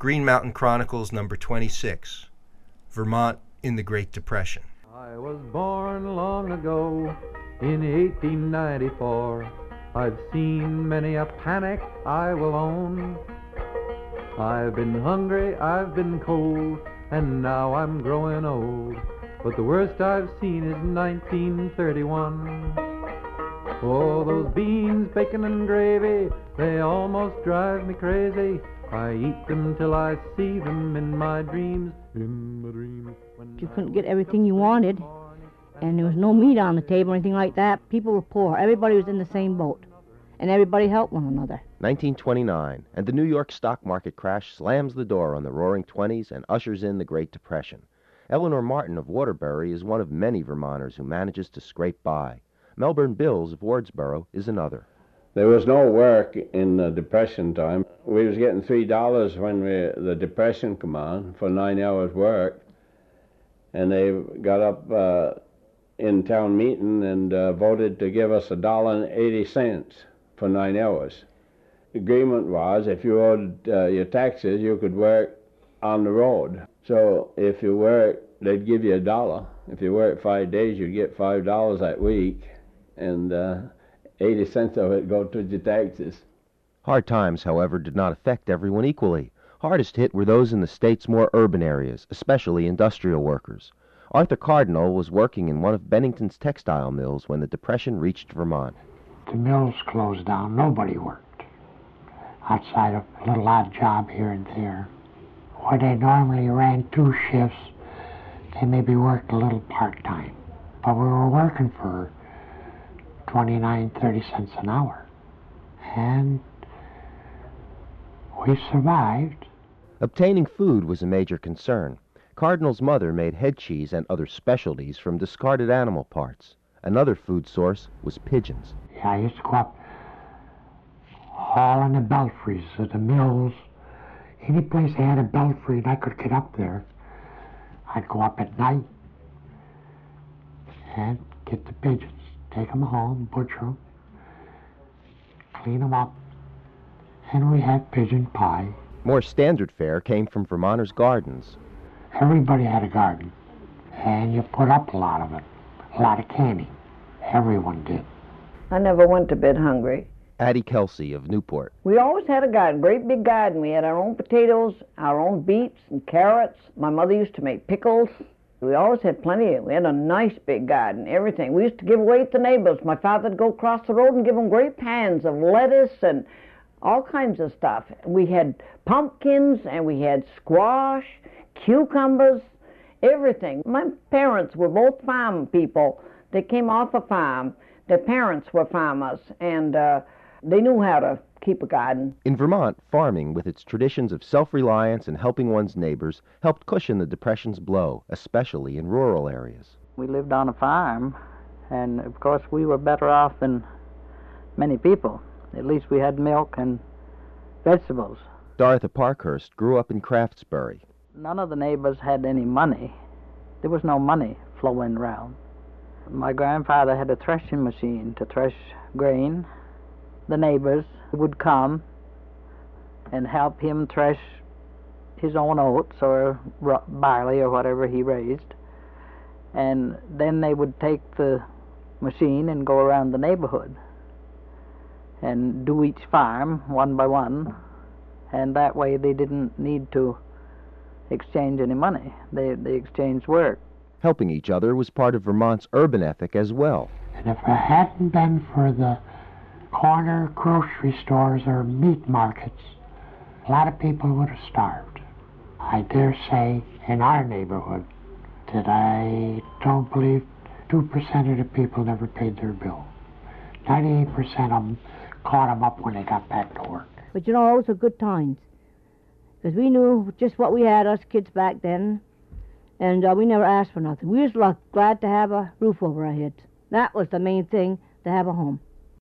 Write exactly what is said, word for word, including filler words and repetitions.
Green Mountain Chronicles, number twenty-six, Vermont in the Great Depression. I was born long ago in eighteen ninety-four. I've seen many a panic, I will own. I've been hungry, I've been cold, and now I'm growing old. But the worst I've seen is nineteen thirty-one. Oh, those beans, bacon, and gravy, they almost drive me crazy. I eat them till I see them in my dreams, in my dreams. You couldn't get everything you wanted, and there was no meat on the table or anything like that. People were poor. Everybody was in the same boat, and everybody helped one another. nineteen twenty-nine, and the New York stock market crash slams the door on the Roaring Twenties and ushers in the Great Depression. Eleanor Martin of Waterbury is one of many Vermonters who manages to scrape by. Melbourne Bills of Wardsboro is another. There was no work in the Depression time. We was getting three dollars when we, the Depression come on for nine hours work, and they got up uh, in town meeting and uh, voted to give us a dollar and eighty cents for nine hours. The agreement was if you owed uh, your taxes, you could work on the road. So if you worked, they'd give you a dollar. If you worked five days, you'd get five dollars that week, and uh, eighty cents of it go to your taxes. Hard times, however, did not affect everyone equally. Hardest hit were those in the state's more urban areas, especially industrial workers. Arthur Cardinal was working in one of Bennington's textile mills when the Depression reached Vermont. The mills closed down. Nobody worked outside of a little odd job here and there. Where they normally ran two shifts, they maybe worked a little part-time. But we were working for twenty-nine, thirty cents an hour. And we survived. Obtaining food was a major concern. Cardinal's mother made head cheese and other specialties from discarded animal parts. Another food source was pigeons. Yeah, I used to go up all in the belfries of the mills. Any place they had a belfry and I could get up there, I'd go up at night and get the pigeons, take them home, butcher them, clean them up, and we had pigeon pie. More standard fare came from Vermonters' gardens. Everybody had a garden, and you put up a lot of it, a lot of canning. Everyone did. I never went to bed hungry. Addie Kelsey of Newport. We always had a garden, great big garden. We had our own potatoes, our own beets and carrots. My mother used to make pickles. We always had plenty of, we had a nice big garden, everything. We used to give away to the neighbors. My father would go across the road and give them great pans of lettuce and all kinds of stuff. We had pumpkins and we had squash, cucumbers, everything. My parents were both farm people. They came off a farm. Their parents were farmers, and uh, they knew how to keep a garden. In Vermont, farming, with its traditions of self-reliance and helping one's neighbors, helped cushion the Depression's blow, especially in rural areas. We lived on a farm, and of course we were better off than many people. At least we had milk and vegetables. Dorothy Parkhurst grew up in Craftsbury. None of the neighbors had any money. There was no money flowing around. My grandfather had a threshing machine to thresh grain. The neighbors would come and help him thresh his own oats or barley or whatever he raised. And then they would take the machine and go around the neighborhood and do each farm one by one. And that way they didn't need to exchange any money. They, they exchanged work. Helping each other was part of Vermont's urban ethic as well. And if it hadn't been for the corner grocery stores or meat markets, a lot of people would have starved. I dare say in our neighborhood that I don't believe two percent of the people never paid their bill. ninety-eight percent of them caught them up when they got back to work. But you know, those were good times, because we knew just what we had, us kids back then. And uh, we never asked for nothing. We was glad to have a roof over our heads. That was the main thing, to have a home.